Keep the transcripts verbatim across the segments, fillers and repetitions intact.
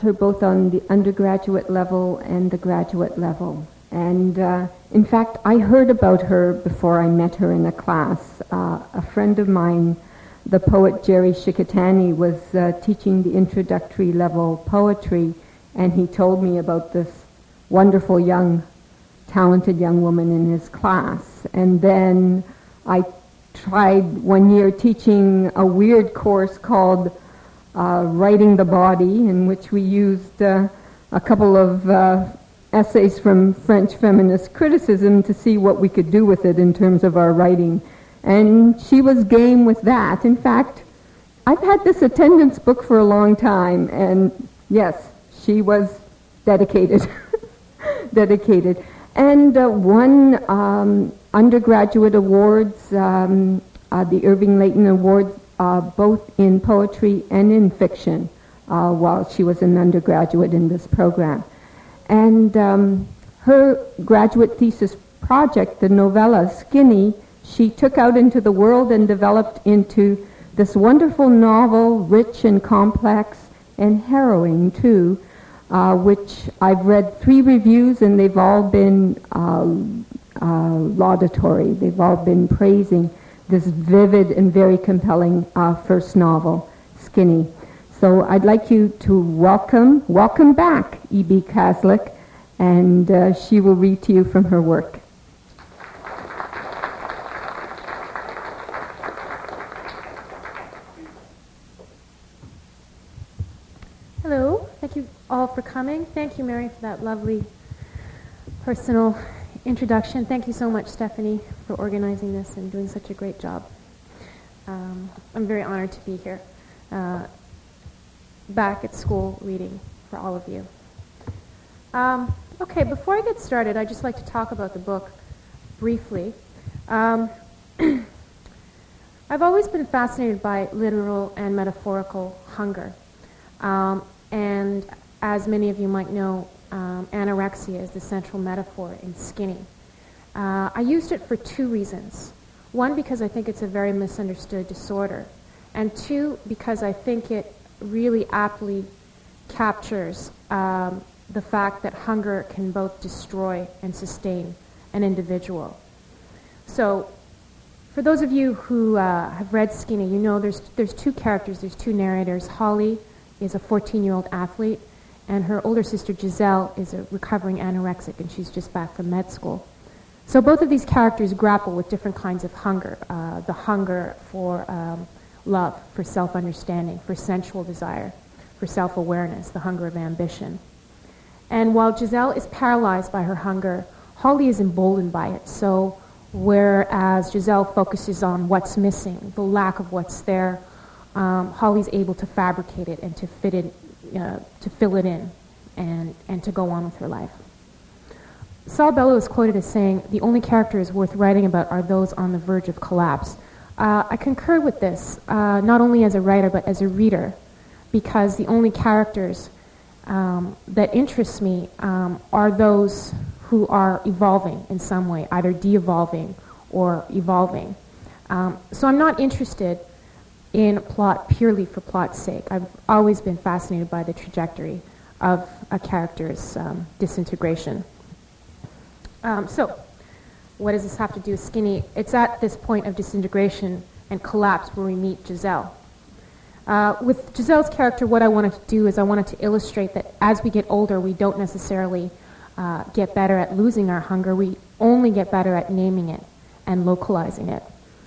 her both on the undergraduate level and the graduate level. And uh, in fact, I heard about her before I met her in a class. Uh, a friend of mine, the poet Jerry Shikatani, was uh, teaching the introductory level poetry, and he told me about this wonderful young, talented young woman in his class. And then I tried one year teaching a weird course called uh, Writing the Body, in which we used uh, a couple of uh, essays from French feminist criticism to see what we could do with it in terms of our writing. And she was game with that. In fact, I've had this attendance book for a long time, and yes, she was dedicated. dedicated. And uh, won um, undergraduate awards, um, uh, the Irving Layton Awards, uh, both in poetry and in fiction, uh, while she was an undergraduate in this program. And um, her graduate thesis project, the novella Skinny, she took out into the world and developed into this wonderful novel, rich and complex and harrowing too, uh, which I've read three reviews, and they've all been uh, uh, laudatory. They've all been praising this vivid and very compelling uh, first novel, Skinny. So I'd like you to welcome, welcome back E B Kaslik, and uh, she will read to you from her work. Hello, thank you all for coming. Thank you, Mary, for that lovely personal introduction. Thank you so much, Stephanie, for organizing this and doing such a great job. Um, I'm very honored to be here, uh, back at school reading for all of you. Um, okay, before I get started, I'd just like to talk about the book briefly. Um, I've always been fascinated by literal and metaphorical hunger. Um, and as many of you might know, um, anorexia is the central metaphor in Skinny. Uh, I used it for two reasons. One, because I think it's a very misunderstood disorder. And two, because I think it really aptly captures um, the fact that hunger can both destroy and sustain an individual. So, for those of you who uh, have read Skinny, you know there's there's two characters, there's two narrators. Holly is a fourteen-year-old athlete, and her older sister Giselle is a recovering anorexic, and she's just back from med school. So both of these characters grapple with different kinds of hunger, uh, the hunger for um, love, for self-understanding, for sensual desire, for self-awareness, the hunger of ambition. And while Giselle is paralyzed by her hunger, Holly is emboldened by it. So whereas Giselle focuses on what's missing, the lack of what's there, um, Holly's able to fabricate it and to fit it, uh, to fill it in, and, and to go on with her life. Saul Bellow is quoted as saying, "The only characters worth writing about are those on the verge of collapse." Uh, I concur with this, uh, not only as a writer, but as a reader, because the only characters um, that interest me um, are those who are evolving in some way, either de-evolving or evolving. Um, so I'm not interested in plot purely for plot's sake. I've always been fascinated by the trajectory of a character's um, disintegration. Um, so, what does this have to do with Skinny? It's at this point of disintegration and collapse where we meet Giselle. Uh, with Giselle's character, what I wanted to do is I wanted to illustrate that as we get older, we don't necessarily uh, get better at losing our hunger. We only get better at naming it and localizing it.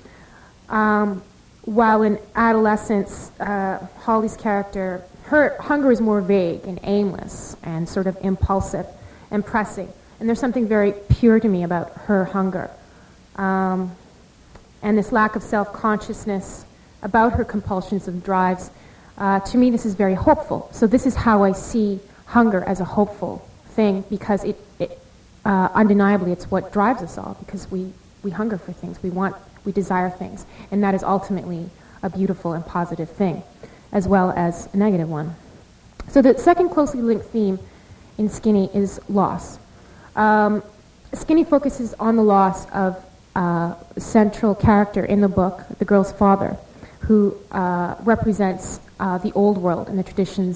Um, while in adolescence, uh, Holly's character, her hunger is more vague and aimless and sort of impulsive and pressing. And there's something very pure to me about her hunger. Um, and this lack of self-consciousness about her compulsions and drives, uh, to me this is very hopeful. So this is how I see hunger as a hopeful thing, because it, it uh, undeniably it's what drives us all, because we, we hunger for things, we want, we desire things, and that is ultimately a beautiful and positive thing, as well as a negative one. So the second closely linked theme in Skinny is loss. Um, Skinny focuses on the loss of uh, a central character in the book, the girl's father, who uh, represents uh, the old world and the traditions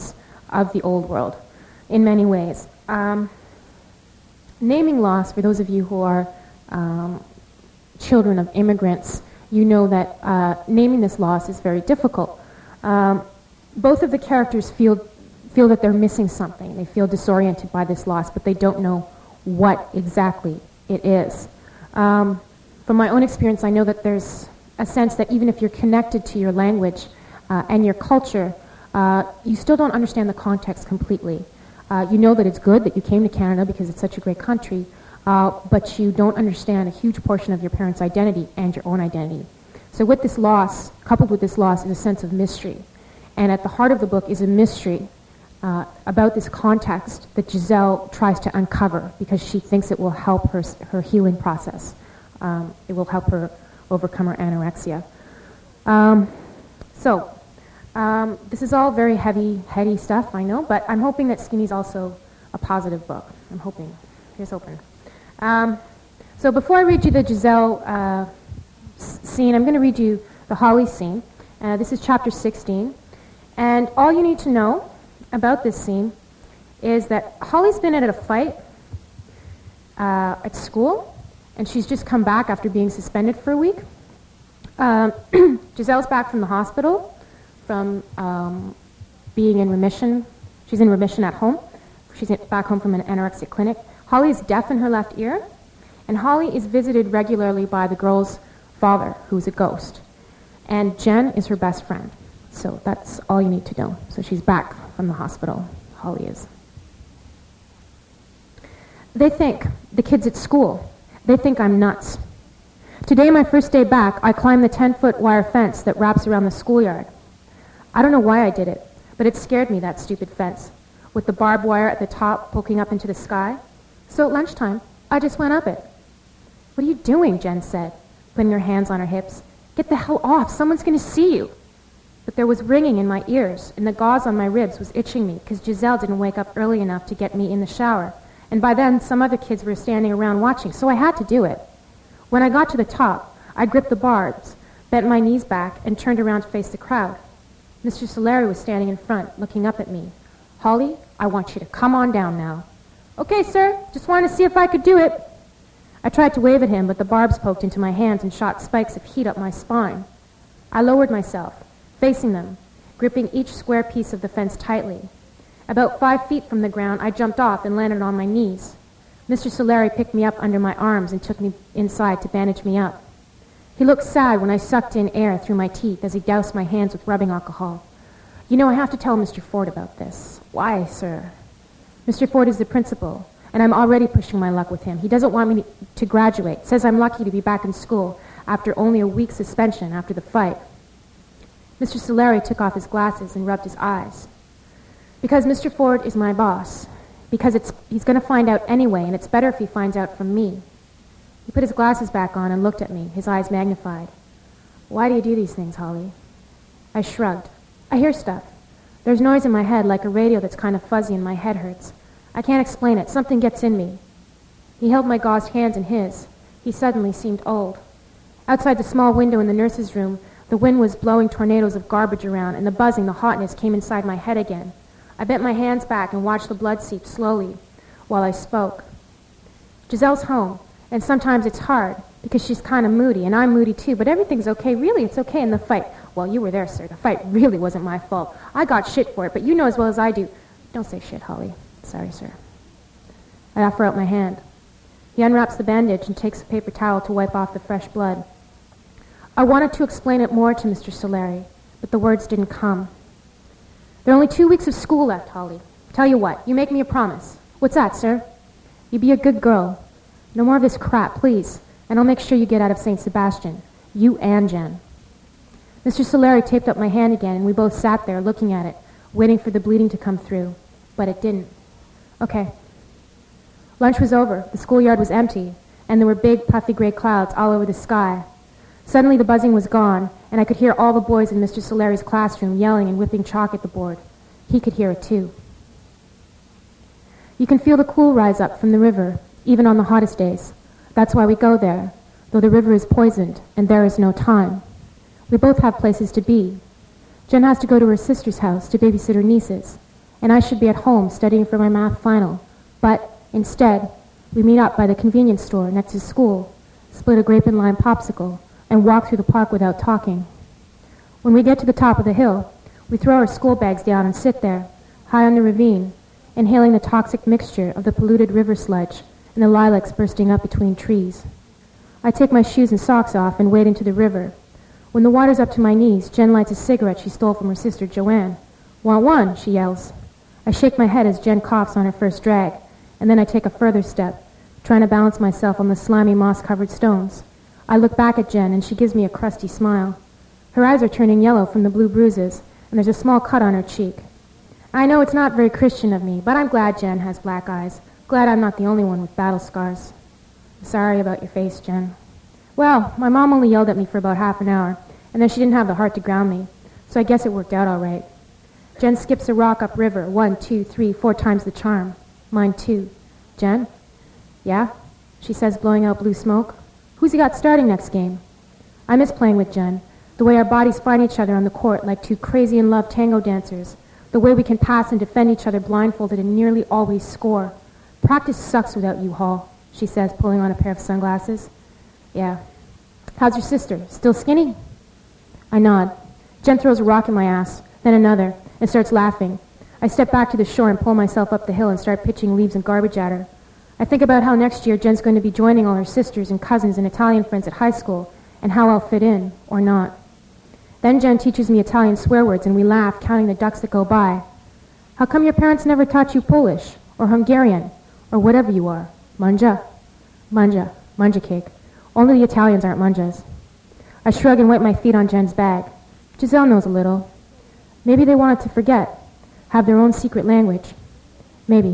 of the old world in many ways. Um, naming loss, for those of you who are um, children of immigrants, you know that uh, naming this loss is very difficult. Um, both of the characters feel feel that they're missing something. They feel disoriented by this loss, but they don't know what exactly it is. Um, from my own experience, I know that there's a sense that even if you're connected to your language uh, and your culture, uh, you still don't understand the context completely. Uh, you know that it's good that you came to Canada because it's such a great country, uh, but you don't understand a huge portion of your parents' identity and your own identity. So with this loss, coupled with this loss, is a sense of mystery. And at the heart of the book is a mystery uh, about this context that Giselle tries to uncover because she thinks it will help her her healing process. Um, it will help her overcome her anorexia. Um, so, um, this is all very heavy, heady stuff, I know, but I'm hoping that Skinny's also a positive book. I'm hoping. Here's hoping. Um, so before I read you the Giselle uh, s- scene, I'm going to read you the Holly scene. Uh, this is chapter sixteen. And all you need to know about this scene is that Holly's been at a fight uh, at school, and she's just come back after being suspended for a week. Um, Giselle's back from the hospital, from um, being in remission. She's in remission at home. She's back home from an anorexic clinic. Holly is deaf in her left ear, and Holly is visited regularly by the girl's father, who's a ghost. And Jen is her best friend. So that's all you need to know. So she's back from the hospital, Holly is. They think, the kids at school, they think I'm nuts. Today, my first day back, I climbed the ten-foot wire fence that wraps around the schoolyard. I don't know why I did it, but it scared me, that stupid fence, with the barbed wire at the top poking up into the sky. So at lunchtime, I just went up it. What are you doing, Jen said, putting her hands on her hips. Get the hell off, someone's going to see you. But there was ringing in my ears, and the gauze on my ribs was itching me because Giselle didn't wake up early enough to get me in the shower. And by then, some other kids were standing around watching, so I had to do it. When I got to the top, I gripped the barbs, bent my knees back, and turned around to face the crowd. Mister Solari was standing in front, looking up at me. Holly, I want you to come on down now. Okay, sir, just wanted to see if I could do it. I tried to wave at him, but the barbs poked into my hands and shot spikes of heat up my spine. I lowered myself, facing them, gripping each square piece of the fence tightly. About five feet from the ground, I jumped off and landed on my knees. Mister Solari picked me up under my arms and took me inside to bandage me up. He looked sad when I sucked in air through my teeth as he doused my hands with rubbing alcohol. You know, I have to tell Mister Ford about this. Why, sir? Mister Ford is the principal, and I'm already pushing my luck with him. He doesn't want me to graduate, says I'm lucky to be back in school after only a week's suspension after the fight. Mister Solari took off his glasses and rubbed his eyes. Because Mister Ford is my boss. Because it's he's going to find out anyway, and it's better if he finds out from me. He put his glasses back on and looked at me, his eyes magnified. Why do you do these things, Holly? I shrugged. I hear stuff. There's noise in my head like a radio that's kind of fuzzy and my head hurts. I can't explain it. Something gets in me. He held my gauzed hands in his. He suddenly seemed old. Outside the small window in the nurse's room, the wind was blowing tornadoes of garbage around, and the buzzing, the hotness came inside my head again. I bent my hands back and watched the blood seep slowly while I spoke. Giselle's home, and sometimes it's hard because she's kind of moody, and I'm moody too, but everything's okay. Really, it's okay in the fight. Well, you were there, sir. The fight really wasn't my fault. I got shit for it, but you know as well as I do. Don't say shit, Holly. Sorry, sir. I offer out my hand. He unwraps the bandage and takes a paper towel to wipe off the fresh blood. I wanted to explain it more to Mister Solari, but the words didn't come. There are only two weeks of school left, Holly. Tell you what, you make me a promise. What's that, sir? You be a good girl. No more of this crap, please, and I'll make sure you get out of Saint Sebastian. You and Jen. Mister Solari taped up my hand again, and we both sat there looking at it, waiting for the bleeding to come through. But it didn't. Okay. Lunch was over. The schoolyard was empty, and there were big, puffy gray clouds all over the sky. Suddenly the buzzing was gone, and I could hear all the boys in Mister Solari's classroom yelling and whipping chalk at the board. He could hear it too. You can feel the cool rise up from the river, even on the hottest days. That's why we go there, though the river is poisoned, and there is no time. We both have places to be. Jen has to go to her sister's house to babysit her nieces, and I should be at home studying for my math final. But instead, we meet up by the convenience store next to school, split a grape and lime popsicle, and walk through the park without talking. When we get to the top of the hill, we throw our school bags down and sit there, high on the ravine, inhaling the toxic mixture of the polluted river sludge and the lilacs bursting up between trees. I take my shoes and socks off and wade into the river. When the water's up to my knees, Jen lights a cigarette she stole from her sister Joanne. "Want one?" she yells. I shake my head as Jen coughs on her first drag, and then I take a further step, trying to balance myself on the slimy moss-covered stones. I look back at Jen, and she gives me a crusty smile. Her eyes are turning yellow from the blue bruises, and there's a small cut on her cheek. I know it's not very Christian of me, but I'm glad Jen has black eyes. Glad I'm not the only one with battle scars. I'm sorry about your face, Jen. Well, my mom only yelled at me for about half an hour, and then she didn't have the heart to ground me, so I guess it worked out all right. Jen skips a rock upriver, one, two, three, four times the charm. Mine too. Jen? Yeah? She says, blowing out blue smoke. Who's he got starting next game? I miss playing with Jen. The way our bodies find each other on the court like two crazy-in-love tango dancers. The way we can pass and defend each other blindfolded and nearly always score. Practice sucks without you, Hall, she says, pulling on a pair of sunglasses. Yeah. How's your sister? Still skinny? I nod. Jen throws a rock in my ass, then another, and starts laughing. I step back to the shore and pull myself up the hill and start pitching leaves and garbage at her. I think about how next year Jen's going to be joining all her sisters and cousins and Italian friends at high school, and how I'll fit in, or not. Then Jen teaches me Italian swear words, and we laugh, counting the ducks that go by. How come your parents never taught you Polish, or Hungarian, or whatever you are? Manja? Manja. Manja cake. Only the Italians aren't manjas. I shrug and wipe my feet on Jen's bag. Giselle knows a little. Maybe they wanted to forget, have their own secret language. Maybe.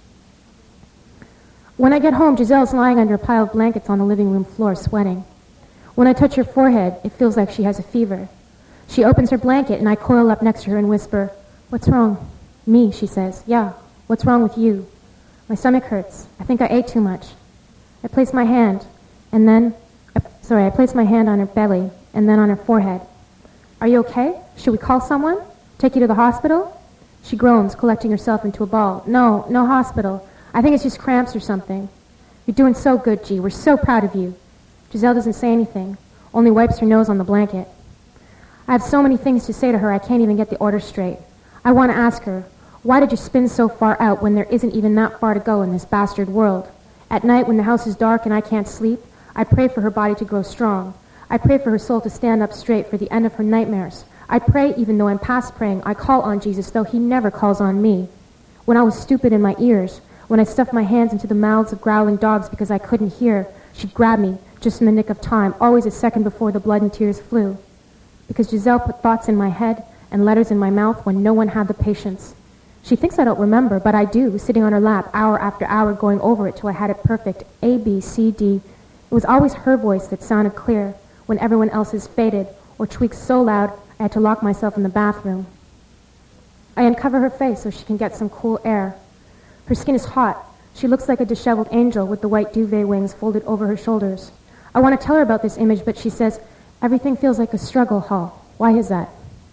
When I get home, Giselle's lying under a pile of blankets on the living room floor, sweating. When I touch her forehead, it feels like she has a fever. She opens her blanket, and I coil up next to her and whisper, "What's wrong?" "Me," she says. "Yeah, what's wrong with you?" "My stomach hurts. I think I ate too much." I place my hand, and then, uh, sorry, I place my hand on her belly, and then on her forehead. "Are you okay? Should we call someone? Take you to the hospital?" She groans, collecting herself into a ball. "No, no hospital. I think it's just cramps or something." "You're doing so good, G. We're so proud of you." Giselle doesn't say anything, only wipes her nose on the blanket. I have so many things to say to her I can't even get the order straight. I want to ask her, why did you spin so far out when there isn't even that far to go in this bastard world? At night when the house is dark and I can't sleep, I pray for her body to grow strong. I pray for her soul to stand up straight for the end of her nightmares. I pray even though I'm past praying, I call on Jesus though he never calls on me. When I was stupid in my ears, when I stuffed my hands into the mouths of growling dogs because I couldn't hear, she'd grab me just in the nick of time, always a second before the blood and tears flew. Because Giselle put thoughts in my head and letters in my mouth when no one had the patience. She thinks I don't remember, but I do, sitting on her lap hour after hour going over it till I had it perfect, A, B, C, D. It was always her voice that sounded clear when everyone else's faded or tweaked so loud I had to lock myself in the bathroom. I uncover her face so she can get some cool air. Her skin is hot. She looks like a disheveled angel with the white duvet wings folded over her shoulders. I want to tell her about this image, but she says, "Everything feels like a struggle, Hall. Why is that?"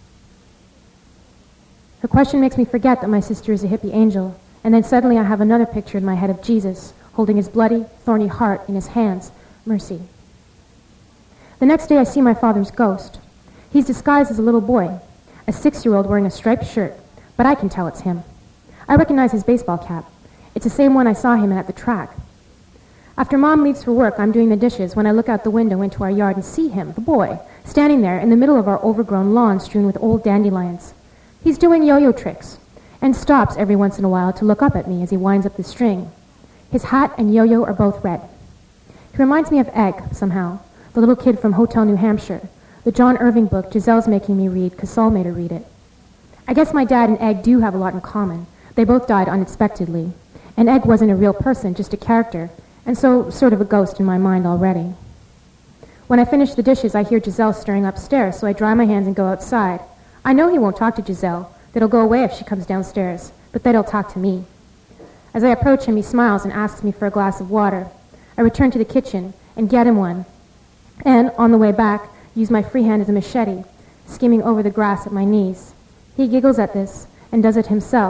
Her question makes me forget that my sister is a hippie angel, and then suddenly I have another picture in my head of Jesus, holding his bloody, thorny heart in his hands. Mercy. The next day I see my father's ghost. He's disguised as a little boy, a six-year-old wearing a striped shirt, but I can tell it's him. I recognize his baseball cap. It's the same one I saw him in at the track. After Mom leaves for work, I'm doing the dishes when I look out the window into our yard and see him, the boy, standing there in the middle of our overgrown lawn strewn with old dandelions. He's doing yo-yo tricks and stops every once in a while to look up at me as he winds up the string. His hat and yo-yo are both red. He reminds me of Egg, somehow, the little kid from Hotel New Hampshire, the John Irving book Giselle's making me read because Saul made her read it. I guess my dad and Egg do have a lot in common. They both died unexpectedly. And Egg wasn't a real person, just a character, and so sort of a ghost in my mind already. When I finish the dishes, I hear Giselle stirring upstairs, so I dry my hands and go outside. I know he won't talk to Giselle, that he'll go away if she comes downstairs, but that he'll talk to me. As I approach him, he smiles and asks me for a glass of water. I return to the kitchen and get him one, and, on the way back, use my free hand as a machete, skimming over the grass at my knees. He giggles at this and does it himself,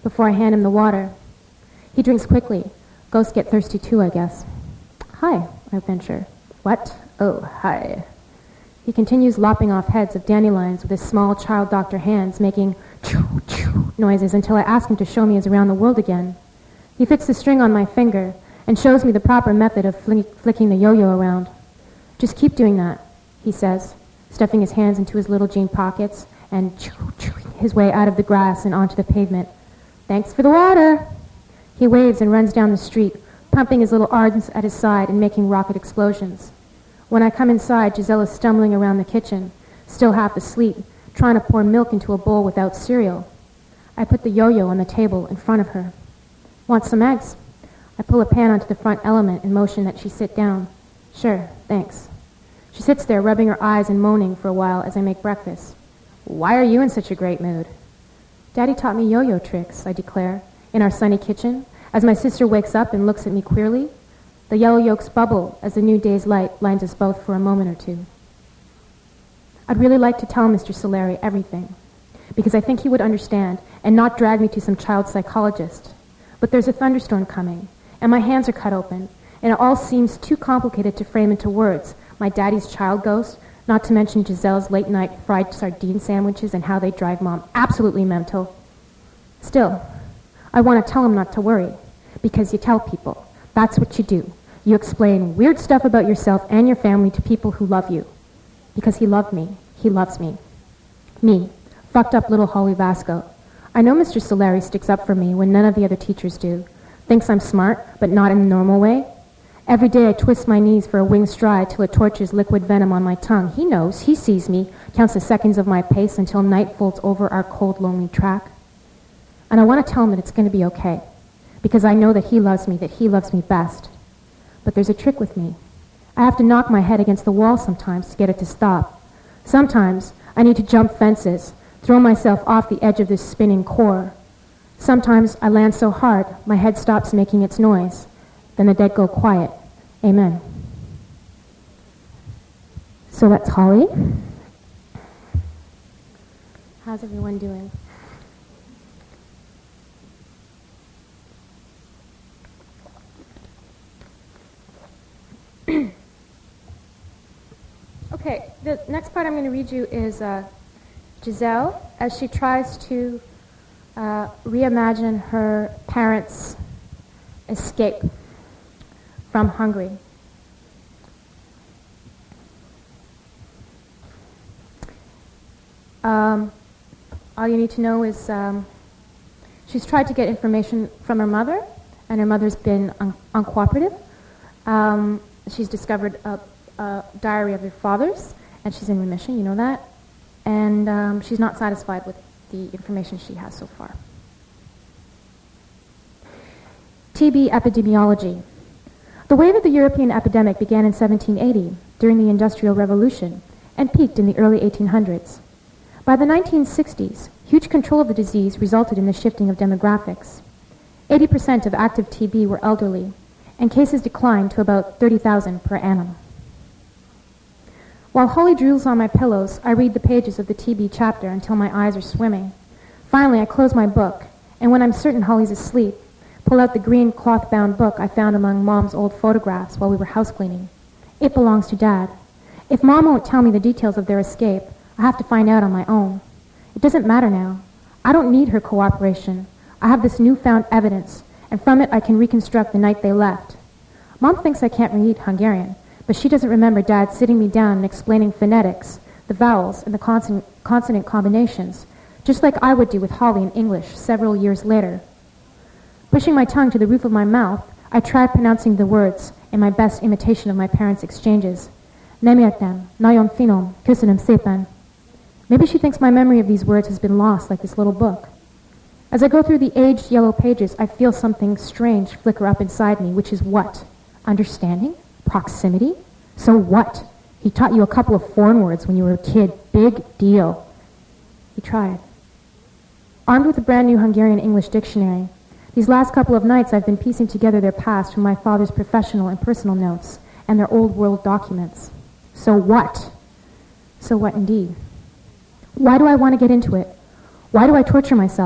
before I hand him the water. He drinks quickly. Ghosts get thirsty too, I guess. Hi, I venture. What? Oh, hi. He continues lopping off heads of dandelions with his small child doctor hands, making choo choo noises until I ask him to show me his around the world again. He fits the string on my finger and shows me the proper method of fl- flicking the yo-yo around. Just keep doing that, he says, stuffing his hands into his little jean pockets and choo choo his way out of the grass and onto the pavement. Thanks for the water. He waves and runs down the street, pumping his little arms at his side and making rocket explosions. When I come inside, Giselle is stumbling around the kitchen, still half asleep, trying to pour milk into a bowl without cereal. I put the yo-yo on the table in front of her. Want some eggs? I pull a pan onto the front element and motion that she sit down. Sure, thanks. She sits there, rubbing her eyes and moaning for a while as I make breakfast. Why are you in such a great mood? Daddy taught me yo-yo tricks, I declare, in our sunny kitchen, as my sister wakes up and looks at me queerly. The yellow yolks bubble as the new day's light blinds us both for a moment or two. I'd really like to tell Mister Solari everything, because I think he would understand and not drag me to some child psychologist. But there's a thunderstorm coming, and my hands are cut open, and it all seems too complicated to frame into words. My daddy's child ghost, not to mention Giselle's late-night fried sardine sandwiches and how they drive Mom absolutely mental. Still, I want to tell him not to worry, because you tell people. That's what you do. You explain weird stuff about yourself and your family to people who love you. Because he loved me. He loves me. Me, fucked up little Holly Vasco. I know Mister Solari sticks up for me when none of the other teachers do. Thinks I'm smart, but not in the normal way. Every day I twist my knees for a winged stride till it tortures liquid venom on my tongue. He knows. He sees me, counts the seconds of my pace until night folds over our cold, lonely track. And I want to tell him that it's going to be okay. Because I know that he loves me, that he loves me best. But there's a trick with me. I have to knock my head against the wall sometimes to get it to stop. Sometimes I need to jump fences, throw myself off the edge of this spinning core. Sometimes I land so hard, my head stops making its noise. Then the dead go quiet. Amen. So that's Holly. How's everyone doing? Okay, the next part I'm going to read you is uh, Giselle as she tries to uh, reimagine her parents' escape from Hungary. Um, all you need to know is um, she's tried to get information from her mother, and her mother's been un- uncooperative. Um, she's discovered a, a diary of her father's, and she's in remission, you know that. And um, she's not satisfied with the information she has so far. T B epidemiology. The wave of the European epidemic began in seventeen eighty, during the Industrial Revolution, and peaked in the early eighteen hundreds. By the nineteen sixties, huge control of the disease resulted in the shifting of demographics. eighty percent of active T B were elderly, and cases declined to about thirty thousand per annum. While Holly drools on my pillows, I read the pages of the T B chapter until my eyes are swimming. Finally, I close my book, and when I'm certain Holly's asleep, pull out the green cloth-bound book I found among Mom's old photographs while we were house cleaning. It belongs to Dad. If Mom won't tell me the details of their escape, I have to find out on my own. It doesn't matter now. I don't need her cooperation. I have this newfound evidence, and from it I can reconstruct the night they left. Mom thinks I can't read Hungarian, but she doesn't remember Dad sitting me down and explaining phonetics, the vowels, and the consonant, consonant combinations, just like I would do with Holly in English several years later. Pushing my tongue to the roof of my mouth, I tried pronouncing the words in my best imitation of my parents' exchanges. Nemértem, nagyon finom, köszönöm szépen. Maybe she thinks my memory of these words has been lost like this little book. As I go through the aged yellow pages, I feel something strange flicker up inside me, which is what? Understanding? Proximity? So what? He taught you a couple of foreign words when you were a kid. Big deal. He tried. Armed with a brand new Hungarian English dictionary, these last couple of nights I've been piecing together their past from my father's professional and personal notes and their old world documents. So what? So what indeed? Why do I want to get into it? Why do I torture myself?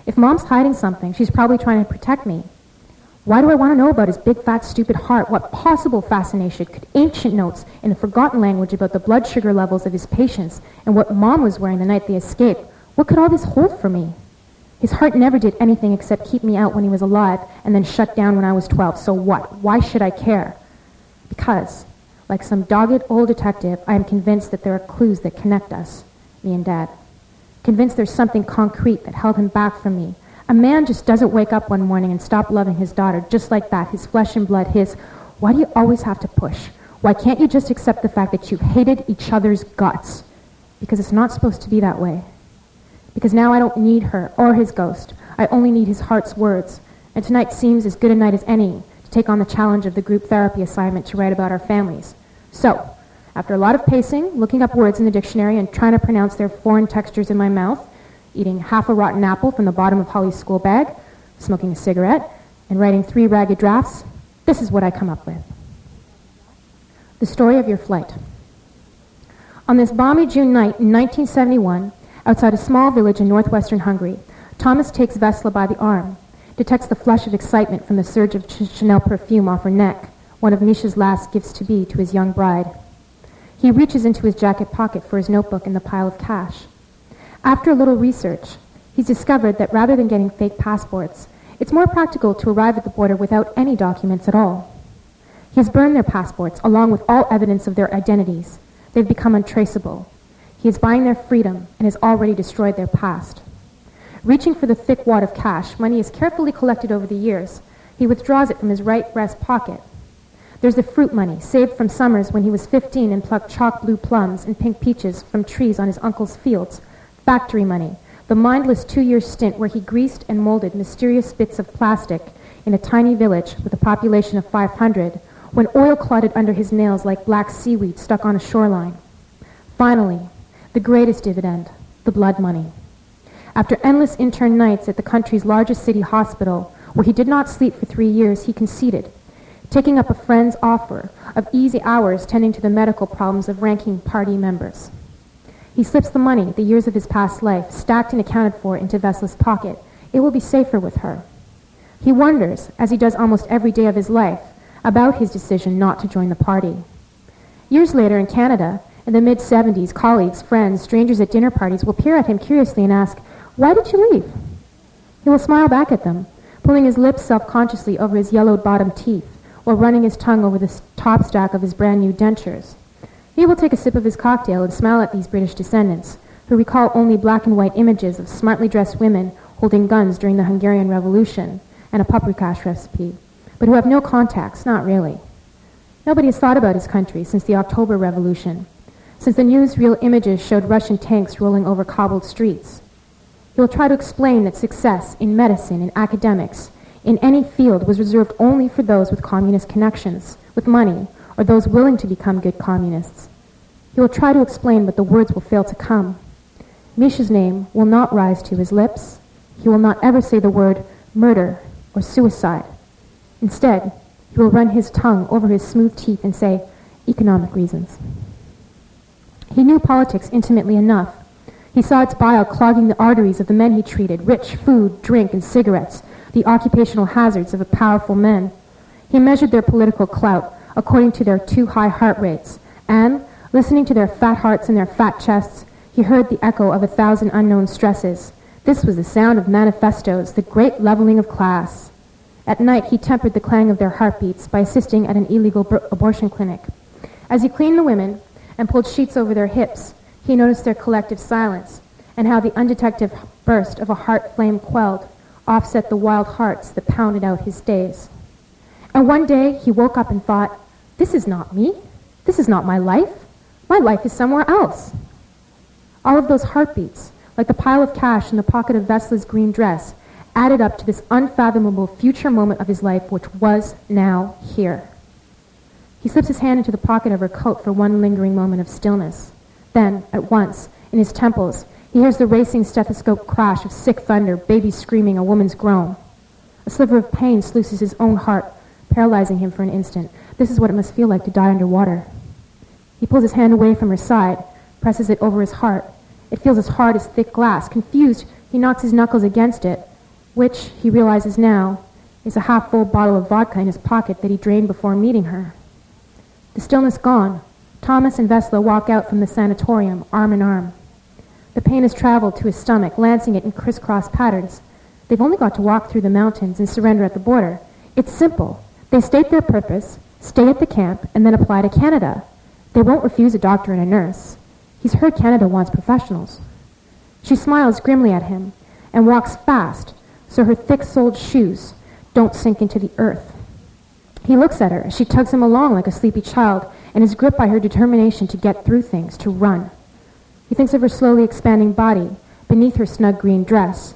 If Mom's hiding something, she's probably trying to protect me. Why do I want to know about his big, fat, stupid heart? What possible fascination could ancient notes in a forgotten language about the blood sugar levels of his patients and what Mom was wearing the night they escaped, what could all this hold for me? His heart never did anything except keep me out when he was alive and then shut down when I was twelve. So what? Why should I care? Because, like some dogged old detective, I am convinced that there are clues that connect us, me and Dad. Convinced there's something concrete that held him back from me. A man just doesn't wake up one morning and stop loving his daughter just like that, his flesh and blood, his. Why do you always have to push? Why can't you just accept the fact that you hated each other's guts? Because it's not supposed to be that way. Because now I don't need her or his ghost. I only need his heart's words. And tonight seems as good a night as any to take on the challenge of the group therapy assignment to write about our families. So, after a lot of pacing, looking up words in the dictionary and trying to pronounce their foreign textures in my mouth, eating half a rotten apple from the bottom of Holly's school bag, smoking a cigarette, and writing three ragged drafts, this is what I come up with. The story of your flight. On this balmy June night in nineteen seventy-one, outside a small village in northwestern Hungary, Thomas takes Vesla by the arm, detects the flush of excitement from the surge of Ch- Chanel perfume off her neck, one of Misha's last gifts-to-be to his young bride. He reaches into his jacket pocket for his notebook and the pile of cash. After a little research, he's discovered that rather than getting fake passports, it's more practical to arrive at the border without any documents at all. He has burned their passports, along with all evidence of their identities. They've become untraceable. He is buying their freedom and has already destroyed their past. Reaching for the thick wad of cash, money is carefully collected over the years. He withdraws it from his right breast pocket. There's the fruit money, saved from summers when he was fifteen and plucked chalk blue plums and pink peaches from trees on his uncle's fields. Factory money, the mindless two-year stint where he greased and molded mysterious bits of plastic in a tiny village with a population of five hundred, when oil clotted under his nails like black seaweed stuck on a shoreline. Finally, the greatest dividend, the blood money. After endless intern nights at the country's largest city hospital, where he did not sleep for three years, he conceded, taking up a friend's offer of easy hours tending to the medical problems of ranking party members. He slips the money, the years of his past life, stacked and accounted for, into Vesla's pocket. It will be safer with her. He wonders, as he does almost every day of his life, about his decision not to join the party. Years later in Canada, in the mid-seventies, colleagues, friends, strangers at dinner parties will peer at him curiously and ask, "Why did you leave?" He will smile back at them, pulling his lips self-consciously over his yellowed bottom teeth, or running his tongue over the top stack of his brand-new dentures. He will take a sip of his cocktail and smile at these British descendants, who recall only black and white images of smartly dressed women holding guns during the Hungarian Revolution and a paprikash recipe, but who have no contacts, not really. Nobody has thought about his country since the October Revolution, since the newsreel images showed Russian tanks rolling over cobbled streets. He will try to explain that success in medicine, in academics, in any field was reserved only for those with communist connections, with money, or those willing to become good communists. He will try to explain, but the words will fail to come. Misha's name will not rise to his lips. He will not ever say the word murder or suicide. Instead, he will run his tongue over his smooth teeth and say, economic reasons. He knew politics intimately enough. He saw its bile clogging the arteries of the men he treated, rich food, drink, and cigarettes, the occupational hazards of a powerful men. He measured their political clout according to their too high heart rates, and, listening to their fat hearts and their fat chests, he heard the echo of a thousand unknown stresses. This was the sound of manifestos, the great leveling of class. At night, he tempered the clang of their heartbeats by assisting at an illegal br- abortion clinic. As he cleaned the women and pulled sheets over their hips, he noticed their collective silence, and how the undetected burst of a heart flame quelled offset the wild hearts that pounded out his days. And one day, he woke up and thought, this is not me. This is not my life. My life is somewhere else. All of those heartbeats, like the pile of cash in the pocket of Vesla's green dress, added up to this unfathomable future moment of his life, which was now here. He slips his hand into the pocket of her coat for one lingering moment of stillness. Then, at once, in his temples, he hears the racing stethoscope crash of sick thunder, baby screaming, a woman's groan. A sliver of pain sluices his own heart, paralyzing him for an instant. This is what it must feel like to die underwater. He pulls his hand away from her side, presses it over his heart. It feels as hard as thick glass. Confused, he knocks his knuckles against it, which, he realizes now, is a half-full bottle of vodka in his pocket that he drained before meeting her. The stillness gone, Thomas and Vesla walk out from the sanatorium, arm in arm. The pain has traveled to his stomach, lancing it in crisscross patterns. They've only got to walk through the mountains and surrender at the border. It's simple. They state their purpose, stay at the camp, and then apply to Canada. They won't refuse a doctor and a nurse. He's heard Canada wants professionals. She smiles grimly at him and walks fast so her thick-soled shoes don't sink into the earth. He looks at her as she tugs him along like a sleepy child and is gripped by her determination to get through things, to run. He thinks of her slowly expanding body beneath her snug green dress.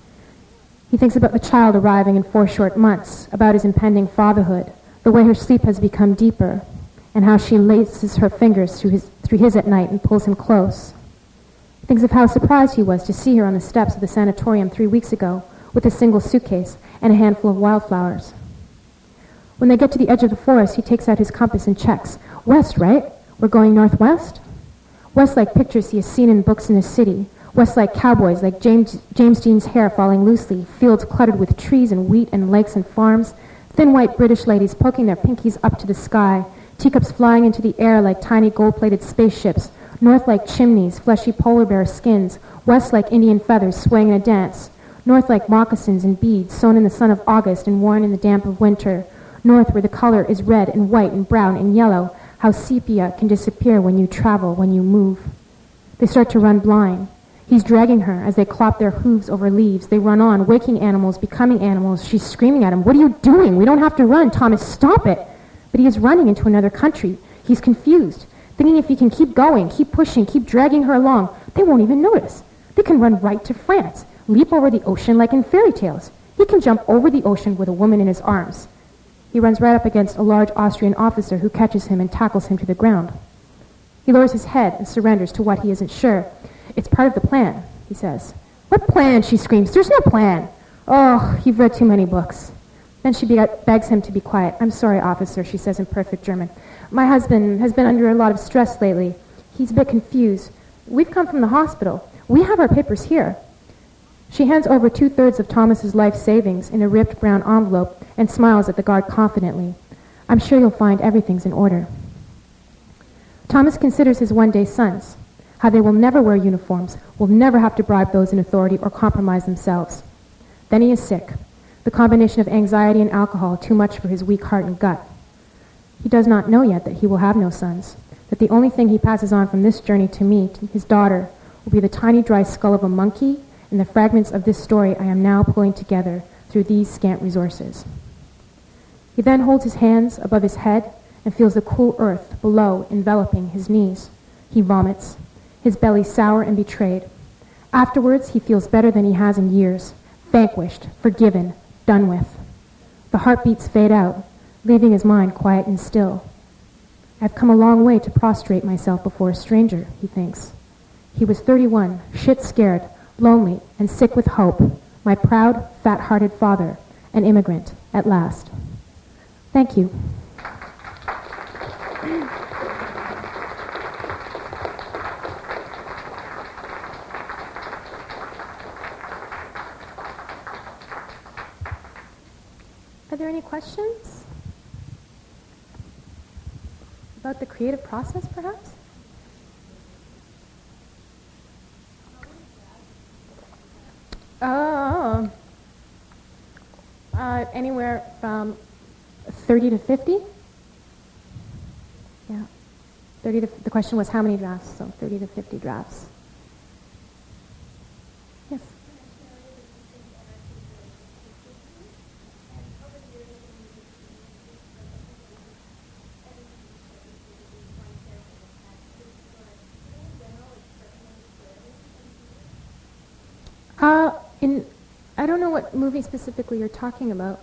He thinks about the child arriving in four short months, about his impending fatherhood, the way her sleep has become deeper, and how she laces her fingers through his, through his at night and pulls him close. He thinks of how surprised he was to see her on the steps of the sanatorium three weeks ago with a single suitcase and a handful of wildflowers. When they get to the edge of the forest, he takes out his compass and checks. West, right? We're going northwest? West-like pictures he has seen in books in the city. West-like cowboys, like James, James Dean's hair falling loosely, fields cluttered with trees and wheat and lakes and farms, thin white British ladies poking their pinkies up to the sky, teacups flying into the air like tiny gold-plated spaceships, north like chimneys, fleshy polar bear skins, west like Indian feathers swaying in a dance, north like moccasins and beads sewn in the sun of August and worn in the damp of winter, north where the color is red and white and brown and yellow, how sepia can disappear when you travel, when you move. They start to run blind. He's dragging her as they clop their hooves over leaves. They run on, waking animals, becoming animals. She's screaming at him, "What are you doing? We don't have to run. Thomas, stop it." But he is running into another country. He's confused, thinking if he can keep going, keep pushing, keep dragging her along, they won't even notice. They can run right to France, leap over the ocean like in fairy tales. He can jump over the ocean with a woman in his arms. He runs right up against a large Austrian officer who catches him and tackles him to the ground. He lowers his head and surrenders to what he isn't sure. "It's part of the plan," he says. "What plan?" she screams. "There's no plan." "Oh, you've read too many books." Then she be- begs him to be quiet. "I'm sorry, officer," she says in perfect German. "My husband has been under a lot of stress lately. He's a bit confused. We've come from the hospital. We have our papers here." She hands over two-thirds of Thomas's life savings in a ripped brown envelope and smiles at the guard confidently. "I'm sure you'll find everything's in order." Thomas considers his one-day sons, how they will never wear uniforms, will never have to bribe those in authority or compromise themselves. Then he is sick. The combination of anxiety and alcohol too much for his weak heart and gut. He does not know yet that he will have no sons, that the only thing he passes on from this journey to me, to his daughter, will be the tiny dry skull of a monkey and the fragments of this story I am now pulling together through these scant resources. He then holds his hands above his head and feels the cool earth below enveloping his knees. He vomits, his belly sour and betrayed. Afterwards, he feels better than he has in years, vanquished, forgiven, done with. The heartbeats fade out, leaving his mind quiet and still. "I've come a long way to prostrate myself before a stranger," he thinks. He was thirty-one, shit-scared, lonely, and sick with hope, my proud, fat-hearted father, an immigrant, at last. Thank you. Are there any questions about the creative process, perhaps? Oh, uh, anywhere from thirty to fifty. Yeah, thirty to. The question was how many drafts, so thirty to fifty drafts. Yes. Uh, in, I don't know what movie specifically you're talking about.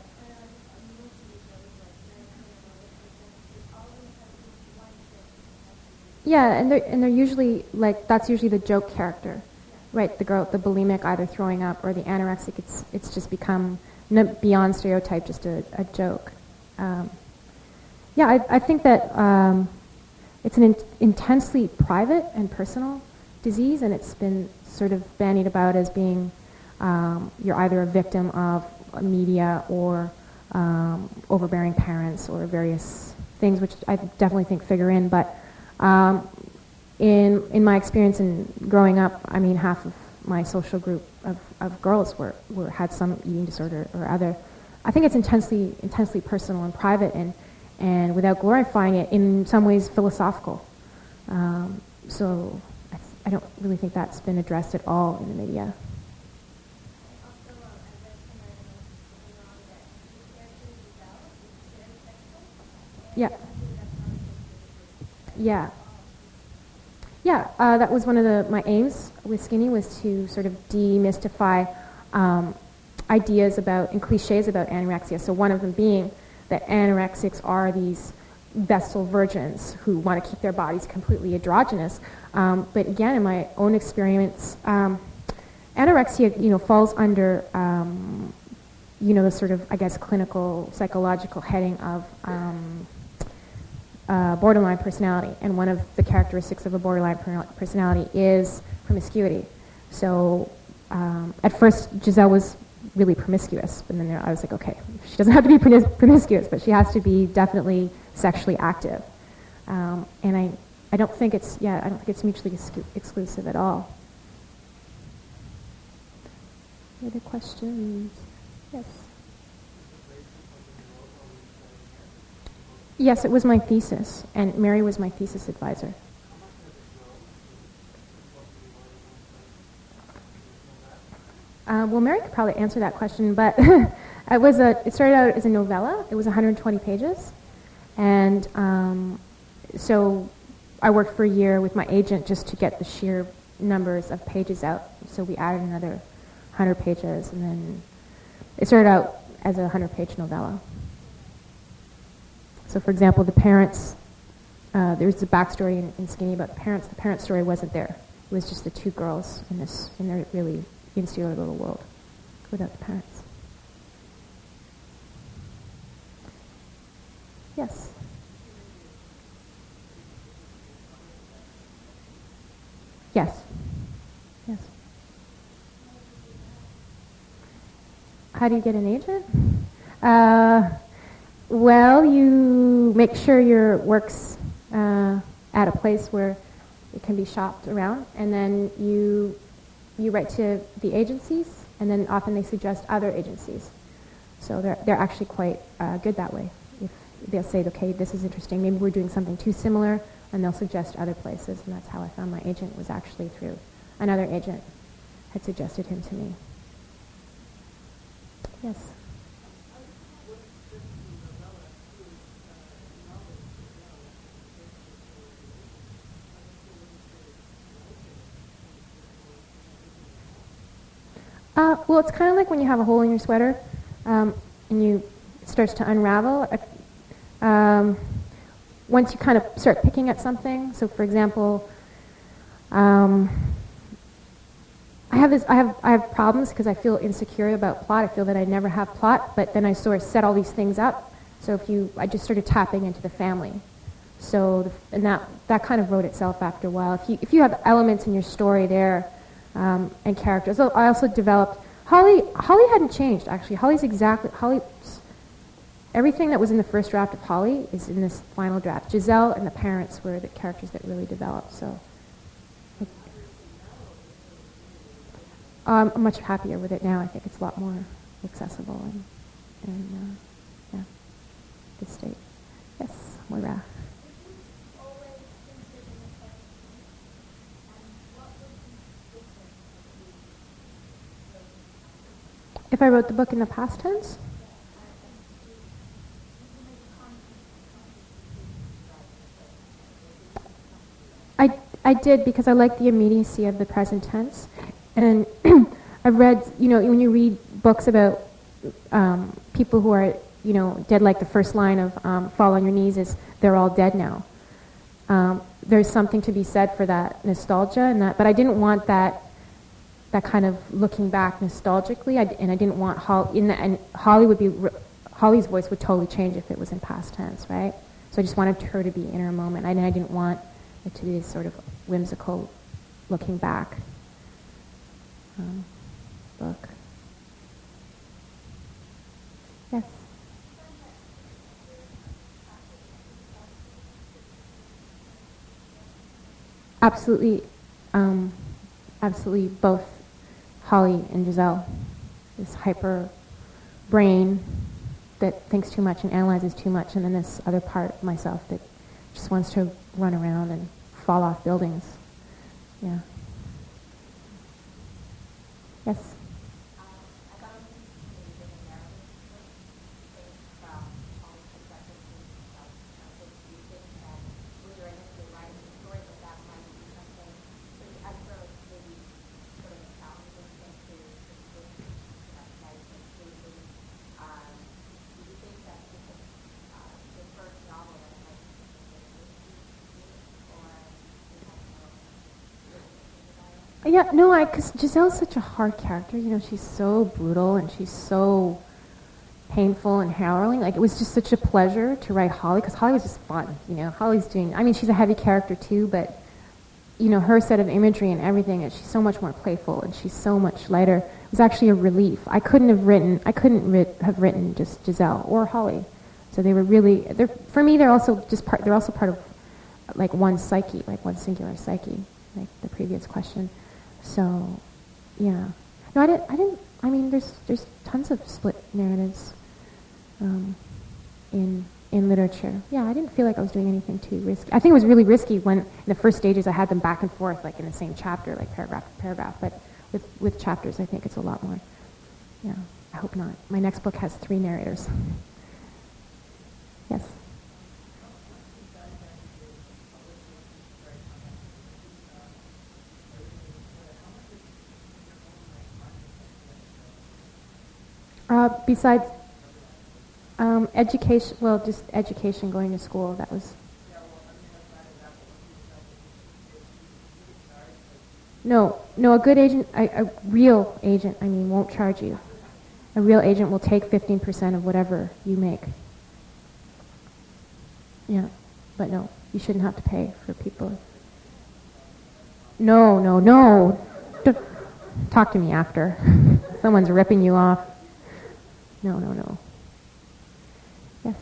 Yeah, and they're, and they're usually, like, that's usually the joke character, right? The girl, the bulimic either throwing up or the anorexic, it's it's just become n- beyond stereotype, just a, a joke. Um, yeah, I, I think that um, it's an in- intensely private and personal disease, and it's been sort of bandied about as being um, you're either a victim of media or um, overbearing parents or various things, which I definitely think figure in. But um, in in my experience in growing up, I mean, half of my social group of, of girls were, were had some eating disorder or other. I think it's intensely intensely personal and private, and and without glorifying it, in some ways philosophical. Um, so I, th- I don't really think that's been addressed at all in the media. Yeah. Yeah. Yeah, uh, that was one of the, my aims with Skinny, was to sort of demystify um, ideas about and cliches about anorexia. So one of them being that anorexics are these Vestal virgins who want to keep their bodies completely androgynous. Um, but again, in my own experience, um, anorexia, you know, falls under, um, you know, the sort of, I guess, clinical psychological heading of um, uh, borderline personality. And one of the characteristics of a borderline per- personality is promiscuity. So um, at first, Giselle was really promiscuous, but then there, I was like, okay, she doesn't have to be promiscuous, but she has to be definitely sexually active. Um, and I, I don't think it's, yeah, I don't think it's mutually excu- exclusive at all. Any other questions? Yes. Yes, it was my thesis, and Mary was my thesis advisor. Uh, well, Mary could probably answer that question, but it was a. It started out as a novella. It was one hundred twenty pages, and um, so I worked for a year with my agent just to get the sheer numbers of pages out. So we added another one hundred pages, and then it started out as a one hundred page novella. So, for example, the parents. Uh, there's a backstory in, in Skinny about the parents. The parent story wasn't there. It was just the two girls in this in their really insular little world without the parents. Yes? Yes. Yes. How do you get an agent? Uh, well, you make sure your work's uh, at a place where it can be shopped around, and then you you write to the agencies, and then often they suggest other agencies. So they're they're actually quite uh, good that way. If they'll say, okay, this is interesting, maybe we're doing something too similar, and they'll suggest other places, and that's how I found my agent, was actually through another agent had suggested him to me. Yes? Uh, well, it's kind of like when you have a hole in your sweater, um, and you it starts to unravel. Uh, um, once you kind of start picking at something, so for example, um, I have this. I have I have problems because I feel insecure about plot. I feel that I never have plot, but then I sort of set all these things up. So if you, I just started tapping into the family. So the, and that that kind of wrote itself after a while. If you if you have elements in your story there. Um, and characters. So I also developed Holly. Holly hadn't changed actually. Holly's exactly Holly. Everything that was in the first draft of Holly is in this final draft. Giselle and the parents were the characters that really developed. So um, I'm much happier with it now. I think it's a lot more accessible and, and uh, yeah, good state. Yes, Moira. If I wrote the book in the past tense? I, I did because I like the immediacy of the present tense. And I've read, you know, when you read books about um, people who are, you know, dead, like the first line of um, Fall on Your Knees is, they're all dead now. Um, there's something to be said for that nostalgia, and that, but I didn't want that that kind of looking back nostalgically, I, and I didn't want Holly, in the, and Holly would be, Holly's voice would totally change if it was in past tense, right? So I just wanted her to be in her moment, and I didn't want it to be this sort of whimsical looking back. Um, book. Yes. Absolutely, um, absolutely both Holly and Giselle. This hyper brain that thinks too much and analyzes too much, and then this other part of myself that just wants to run around and fall off buildings. Yeah. Yes? Yeah, no, I, because Giselle's such a hard character, you know, she's so brutal and she's so painful and harrowing. Like, it was just such a pleasure to write Holly, because Holly was just fun, you know. Holly's doing, I mean, she's a heavy character too, but, you know, her set of imagery and everything, and she's so much more playful and she's so much lighter. It was actually a relief. I couldn't have written, I couldn't writ, have written just Giselle or Holly. So they were really, they're, for me, they're also just part, they're also part of, like, one psyche, like one singular psyche, like the previous question. So, yeah. No, I didn't, I didn't, I mean, there's there's tons of split narratives um, in in literature. Yeah, I didn't feel like I was doing anything too risky. I think it was really risky when, in the first stages, I had them back and forth, like in the same chapter, like paragraph to paragraph. But with, with chapters, I think it's a lot more. Yeah, I hope not. My next book has three narrators. Yes? Uh, besides um, education, well, just education, going to school, that was... No, no, a good agent, a, a real agent, I mean, won't charge you. A real agent will take fifteen percent of whatever you make. Yeah, but no, you shouldn't have to pay for people. No, no, no. Don't talk to me after. Someone's ripping you off. No, no, no. Yes.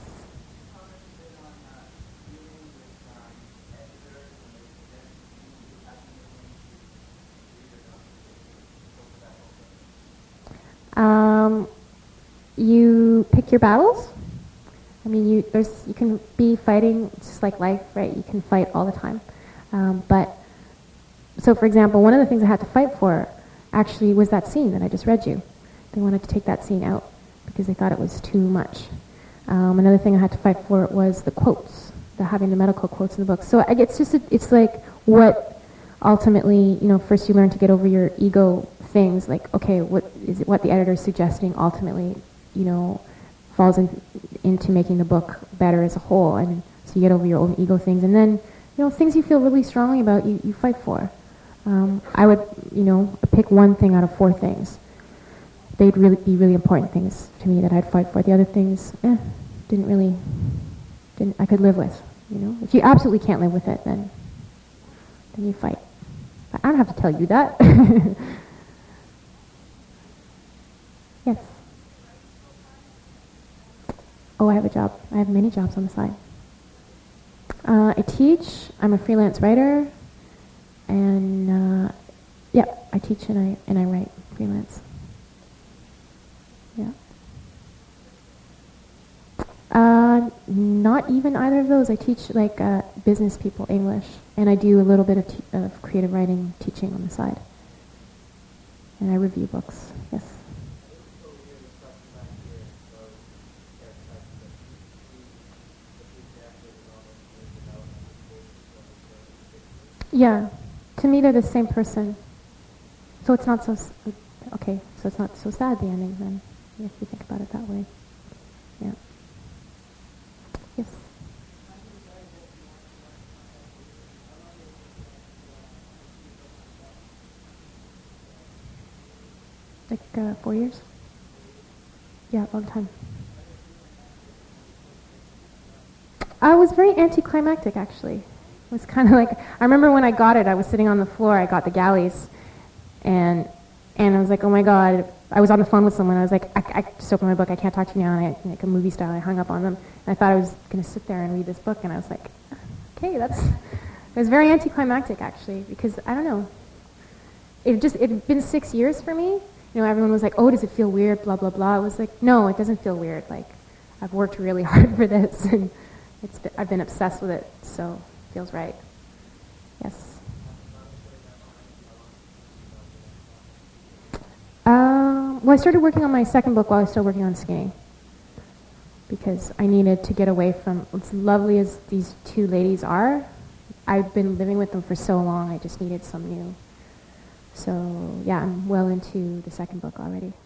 Um, you pick your battles. I mean, you there's you can be fighting. It's just like life, right? You can fight all the time. Um, but so, for example, one of the things I had to fight for actually was that scene that I just read you. They wanted to take that scene out because they thought it was too much. Um, another thing I had to fight for was the quotes, the having the medical quotes in the book. So I, it's just a, it's like what ultimately, you know, first you learn to get over your ego things. Like, okay, what is it? What the editor is suggesting ultimately, you know, falls in, into making the book better as a whole. And so you get over your own ego things, and then, you know, things you feel really strongly about, you, you fight for. Um, I would, you know, pick one thing out of four things. They'd really be really important things to me that I'd fight for. The other things, eh, didn't really, didn't I could live with, you know. If you absolutely can't live with it, then, then you fight. But I don't have to tell you that. Yes. Oh, I have a job. I have many jobs on the side. Uh, I teach. I'm a freelance writer, and uh, yeah, I teach and I and I write freelance. Yeah. Uh, not even either of those. I teach like uh, business people English, and I do a little bit of, te- of creative writing teaching on the side. And I review books. Yes. Yeah. To me, they're the same person. So it's not so. S- okay. So it's not so sad, the ending, then, if you think about it that way. Yeah. Yes. Like uh, four years? Yeah, a long time. I was very anticlimactic, actually. It was kind of like, I remember when I got it, I was sitting on the floor, I got the galleys, and And I was like, oh my God. I was on the phone with someone. I was like, I, I just opened my book. I can't talk to you now. And I, like a movie style, I hung up on them. And I thought I was going to sit there and read this book. And I was like, okay, that's... It was very anticlimactic, actually, because, I don't know. It just, it had been six years for me. You know, everyone was like, oh, does it feel weird, blah, blah, blah. I was like, no, it doesn't feel weird. Like, I've worked really hard for this. And it's been, I've been obsessed with it, so it feels right. Yes. Um, well, I started working on my second book while I was still working on Skinny, because I needed to get away from, as lovely as these two ladies are, I've been living with them for so long, I just needed some new. So, yeah, I'm well into the second book already.